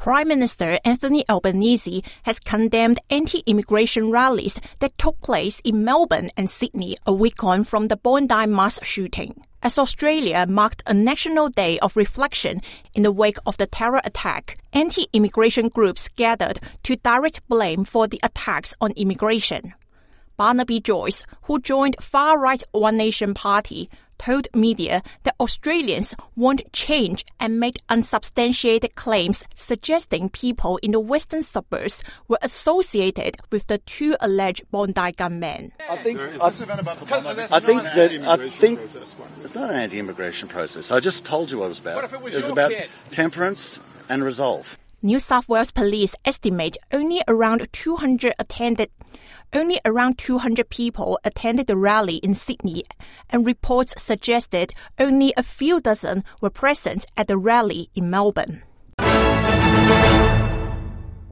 Prime Minister Anthony Albanese has condemned anti-immigration rallies that took place in Melbourne and Sydney a week on from the Bondi mass shooting. As Australia marked a national day of reflection in the wake of the terror attack, anti-immigration groups gathered to direct blame for the attacks on immigration. Barnaby Joyce, who joined far-right One Nation Party, told media that Australians want change and made unsubstantiated claims suggesting people in the western suburbs were associated with the two alleged Bondi gunmen. I think it's not an anti-immigration process. I just told you what it was about. It was about temperance and resolve. New South Wales Police estimate only around 200 people attended the rally in Sydney, and reports suggested only a few dozen were present at the rally in Melbourne.